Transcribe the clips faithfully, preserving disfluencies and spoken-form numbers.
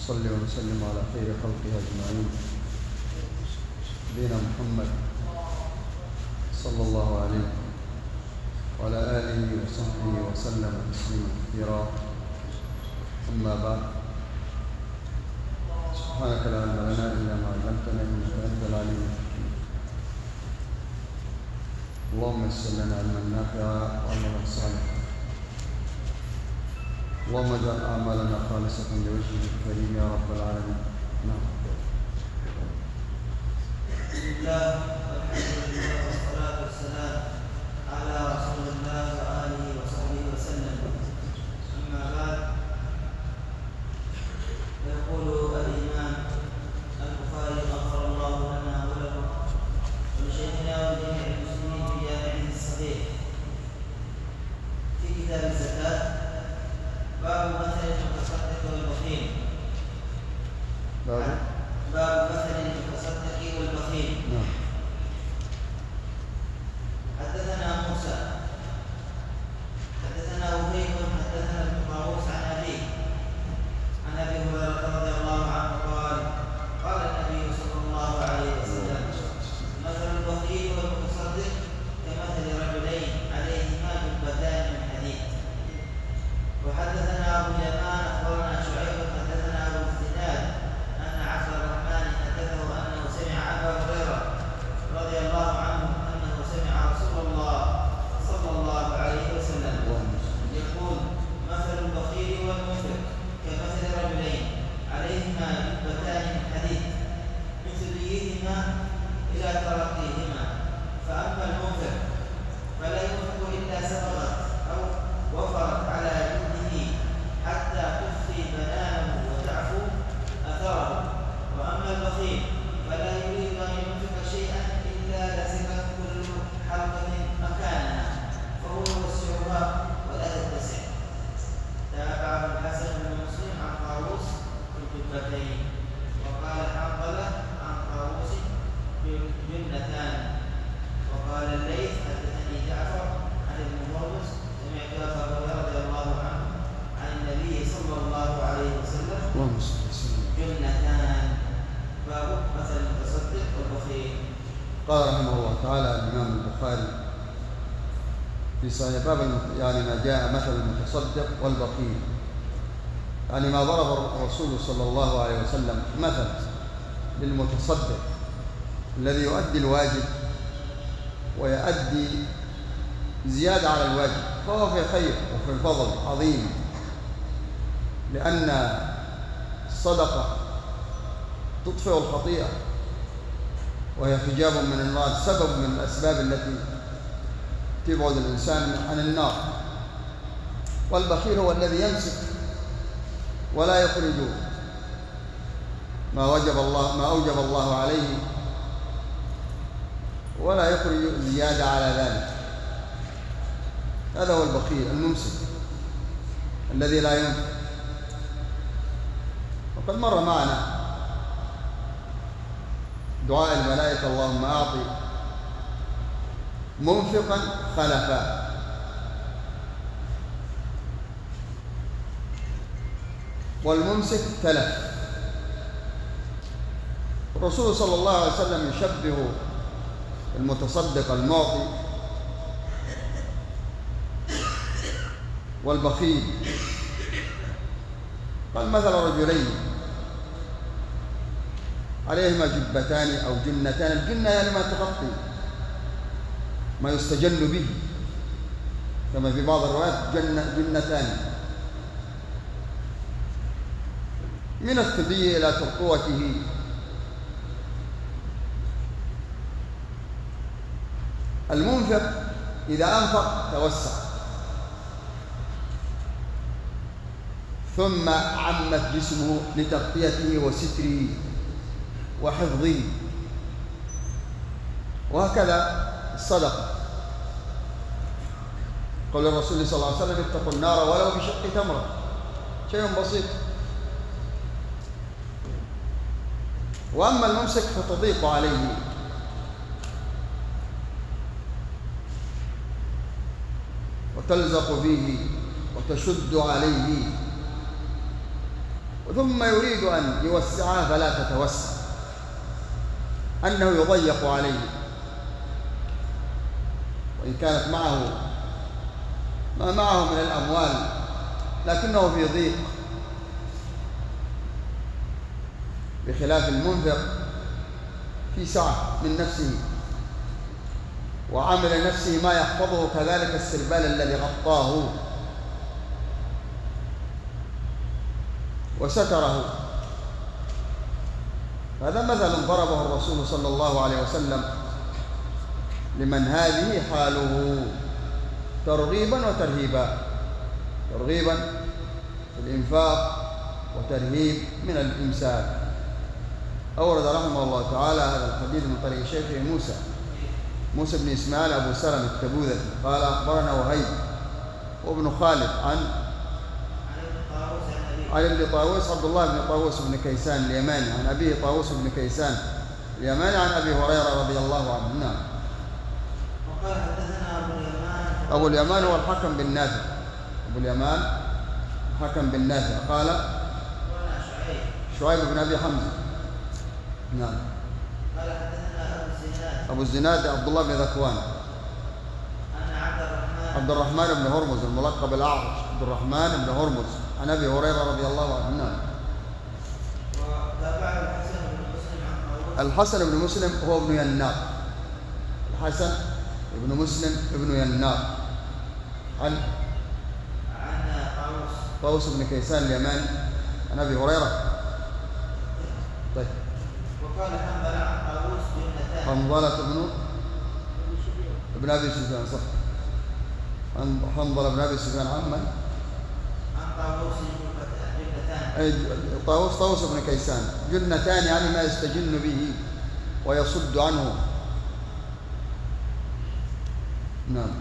ونصلي ونسلم على خير خلقه أجمعين نبينا محمد صلى الله عليه وعلى آله وصحبه وسلم تسليما كثيرا. أما بعد، سبحانك لا علم لنا إلا ما علمتنا إنك أنت العليم الحكيم. اللهم يسر لنا علما نافعا وعملا صالحا. اللهم اجعل أعمالنا خالصة لوجهك الكريم يا رب العالمين. نعم. بسم الله والحمد لله والصلاة والسلام على رسول الله وآله وصحبه وسلم. أما بعد، يقول الإمام البخاري غفر الله لنا ولكم ولشيخنا ولجميع المسلمين في جامعه الصحيح في كتاب الزكاة باب مثل المتصدق والبخيل. باب باب مثل المتصدق والبخيل. نعم. حدثنا موسى حدثنا وهيب حدثنا ابن طاووس عن أبيه عن أبي هريرة رضي الله عنه قال قال النبي صلى الله عليه وسلم: مثل البخيل والمتصدق كمثل رجلين عليهما جبتان من حديد. وحدثنا أبو اليمان أخبرنا شعيب حدثنا أبو الزناد أن عبد الرحمن حدثه أنه سمع أبا هريرة رضي الله عنه أنه سمع رسول الله صلى الله عليه وسلم يقول: مثل البخيل والمنفق كمثل رجلين عليهما جبتان من حديد مثليهما إلى ترقيهما، فأما المنفق فلا ينفق إلا سبقت أو وفرت على جلده حتى تخفي بنانه وتعفو أثره، وأما البخيل فلا يريد أن ينفق شيئا إلا لزمت كل حلقة مكانها فهو يوسعها ولا تتسع. تابعه الحسن بن مسلم عن طاووس في الجبتين، وقال حنظلة عن طاووس جنتان، وقال الليث حدثني جعفر عن ابن هرمز سمعت أبا هريرة رضي الله عنه عن النبي صلى الله عليه وسلم جنتان. باب مثل المتصدق والبخيل. قال رحمه الله تعالى الإمام البخاري في صحيح باب المت... يعني ما جاء مثل المتصدق والبخيل، يعني ما ضرب الرسول صلى الله عليه وسلم مثل للمتصدق الذي يؤدي الواجب ويؤدي زيادة على الواجب، فهو في خير وفي الفضل عظيم، لأن الصدقة تطفئ الخطيئة وهي حجاب من النار، سبب من الأسباب التي تبعد الإنسان عن النار. والبخيل هو الذي يمسك ولا يخرج ما وجب الله ما أوجب الله عليه ولا يخرج زيادة على ذلك. هذا هو البخيل الممسك الذي لا ينفق. وقد مر معنا دعاء الملائكة: اللهم أعطي منفقا خلفا. والممسك تلف. الرسول صلى الله عليه وسلم يشبه المتصدق المعطي والبخيل. قال: مثل رجلين عليهما جبتان أو جنتان. الجنة يعني ما تغطي، ما يستجن به، كما في بعض الروايات جنة جنتان، من الثدي إلى ترقوته. المنفق إذا أنفق توسع، ثم عمت جسمه لتغطيته وستره وحفظه. وهكذا الصدقة. قول الرسول صلى الله عليه وسلم: اتقوا النار ولو بشق تمرة. شيء بسيط. وأما الممسك فتضيق عليه، وتلزق فيه وتشد عليه ثم يريد أن يوسعها فلا تتوسع، أنه يضيق عليه، وإن كانت معه ما معه من الأموال لكنه في ضيق، بخلاف المنفق في سعة من نفسه وعمل نفسه ما يحفظه، كذلك السربال الذي غطاه وستره. هذا مثل ضربه الرسول صلى الله عليه وسلم لمن هذه حاله، ترغيبا وترهيبا، ترغيبا في الإنفاق وترهيب من الإمساك. أورد رحمه الله تعالى هذا الحديث من طريق شيخه موسى موسى بن إسماعيل أبو سلمة التبوذكي قال أخبرنا وهيب وابن خالد عن عن ابن طاووس عبد الله بن طاووس بن كيسان اليماني عن أبيه طاووس بن كيسان اليماني عن أبي هريرة رضي الله عنه. نعم. وقال حدثنا أبو اليمان أبو اليمان هو الحكم بن نافع، أبو اليمان الحكم بن نافع قال شعيب شعيب بن أبي حمزة. نعم. قال حدثنا أبو الزناد أبو الزناد عبد الله بن ذكوان أن عبد الرحمن عبد الرحمن بن هرمز الملقب الأعرج عبد الرحمن بن هرمز عن أبي هريرة رضي الله عنه. نعم. وتابعه الحسن بن مسلم عن طاووس الحسن بن مسلم هو ابن يناق، الحسن ابن مسلم ابن يناق عن عن طاووس طاووس بن كيسان اليماني عن أبي هريرة. طيب. وقال حنظلة عن طاووس جنتان حنظلة بن ابن أبي سفيان، صح، حنظلة بن أبي سفيان عن من؟ عن طاووس جنتان أي طاووس طاووس بن كيسان جنتان، يعني ما يستجن به ويصد عنه. نعم.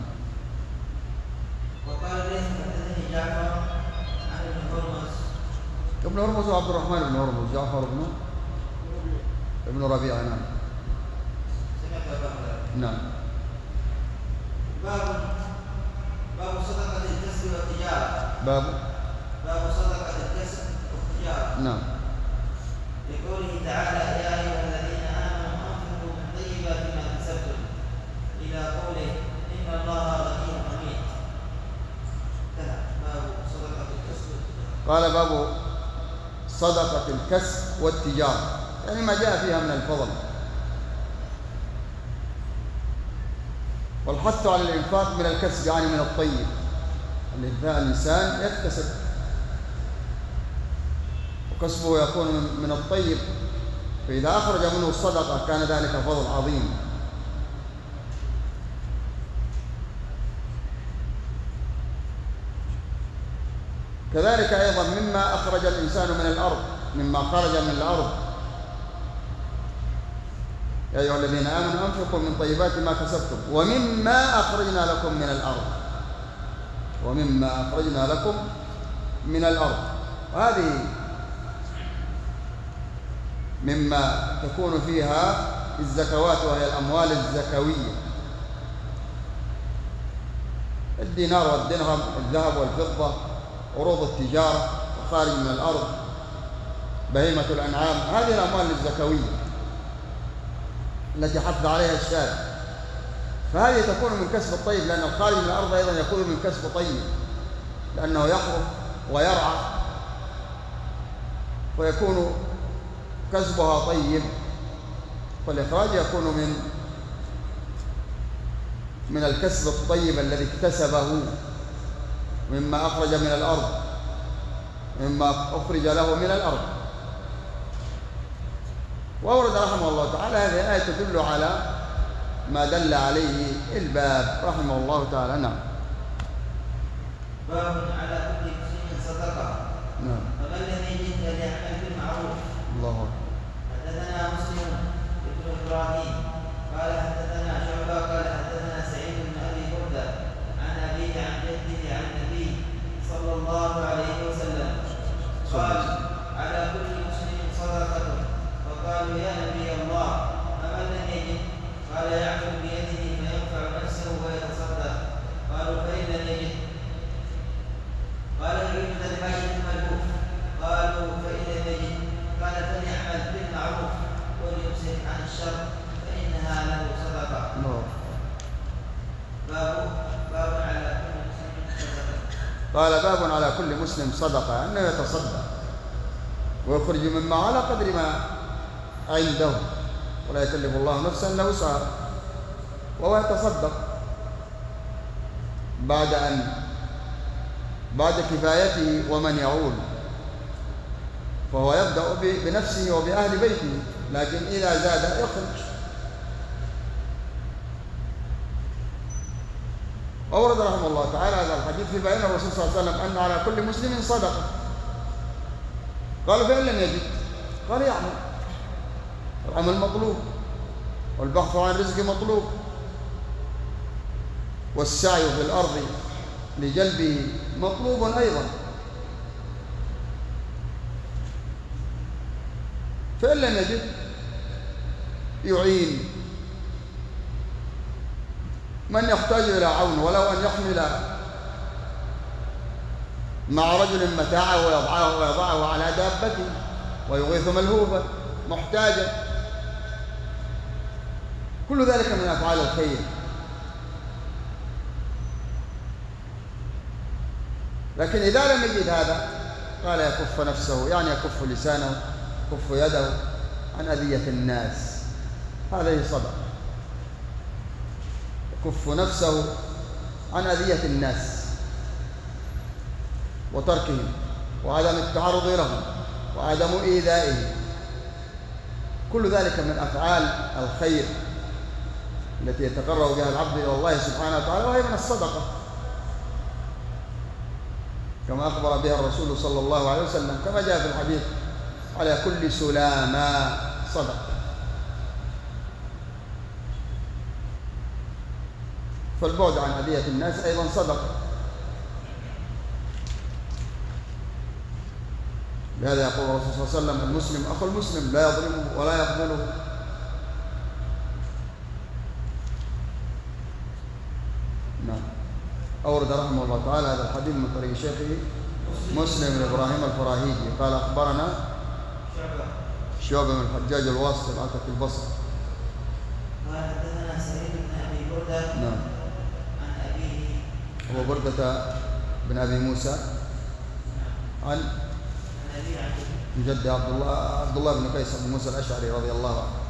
وقال ليس حدثني جعفر عن ابن هرمز ابن هرمز هو عبد الرحمن بن هرمز، جعفر بن ابن ربيعة. نعم. سمعت أبا هريرة. نعم. باب باب صدقة الكسب والتجارة. باب باب صدقة الكسب والتجارة. نعم. لقوله تعالى يا أيها الذين آمنوا أنفقوا من طيبات ما كسبتم إلى قوله إن الله غني حميد. انتهى باب صدقة الكسب والتجارة. قال باب صدقة الكسب والتجارة، يعني ما جاء فيها من الفضل والحث على الإنفاق من الكسب، يعني من الطيب. الإنسان يكتسب وكسبه يكون من الطيب، فإذا أخرج منه الصدقة كان ذلك فضل عظيم. كذلك أيضا مما أخرج الإنسان من الأرض، مما خرج من الأرض، يا أيها الذين آمنوا أنفقوا من طيبات ما كسبتم ومما أخرجنا لكم من الأرض، ومما أخرجنا لكم من الأرض. وهذه مما تكون فيها الزكوات، وهي الأموال الزكوية، الدينار والدرهم، الذهب والفضة، عروض التجارة وخارج من الأرض، بهيمة الأنعام، هذه الأموال الزكوية التي حث عليها الشارع. فهذه تكون من كسب الطيب، لأن الخارج من الأرض أيضا يكون من كسب طيب، لأنه يحرث ويرعى ويكون كسبها طيب، والإخراج يكون من من الكسب الطيب الذي اكتسبه مما أخرج من الأرض، مما أخرج له من الأرض. وأورد رحمه الله تعالى هذه الآية تدل على ما دل عليه الباب رحمه الله تعالى. نعم. باب على كل مسلم صدقة. نعم. فمن لم يجد فليعمل بالمعروف. الله أكبر. حدثنا مسلم بن إبراهيم قال حدثنا شعبة قال حدثنا سعيد بن أبي بردة عن أبيه عن جده عن النبي صلى الله عليه وسلم قال على كل مسلم صدقة. فقالوا يا نبي الله فمن لم يجد؟ قال يعمل بيده فينفع نفسه ويتصدق. قالوا فإن لم يجد؟ قال قال باب على كل مسلم صدقة، أنه يتصدق ويخرج مما على قدر ما عنده، ولا يكلف الله نفسا إلا وسعها، وهو يتصدق بعد أن بعد كفايته ومن يعول، فهو يبدأ بنفسه وبأهل بيته، لكن إذا زاد يخرج. أورد رحمه الله تعالى هذا الحديث في بيان الرسول صلى الله عليه وسلم أن على كل مسلم صدقة. قال فإن لم يجد قال يعمل، العمل مطلوب، والبحث عن رزق مطلوب، والسعي في الأرض لجلبه مطلوب أيضا. فإن لم يجد يعين من يحتاج إلى عون، ولو أن يحمل مع رجل متاعه ويضعه, ويضعه على دابته ويغيث ملهوبا محتاجا، كل ذلك من أفعال الخير. لكن إذا لم يجد هذا قال يكف نفسه، يعني يكف لسانه، يكف يده عن أذية الناس، هذه صدقة. يكف نفسه عن أذية الناس وتركهم وعدم التعرض لهم وعدم إيذائهم، كل ذلك من أفعال الخير التي يتقرب بها العبد إلى الله سبحانه وتعالى، وهي من الصدقة كما أخبر بها الرسول صلى الله عليه وسلم، كما جاء في الحديث على كل سلامة صدقة. فالبعد عن أذية الناس أيضا صدقة. لهذا يقول الرسول صلى الله عليه وسلم المسلم أخو المسلم لا يظلمه ولا يخذله. نعم. أورد رحمه الله تعالى هذا الحديث من طريق شيخه مسلم بن إبراهيم الفراهيدي قال أخبرنا شعبة بن الحجاج الواسطي العتكي البصري. قال حدثنا سعيد بن أبي بردة نعم. عن أبيه هو بردة بن أبي موسى عن عن أبي عبد جد عبد الله عبد الله بن قيس بن موسى الأشعري رضي الله عنه.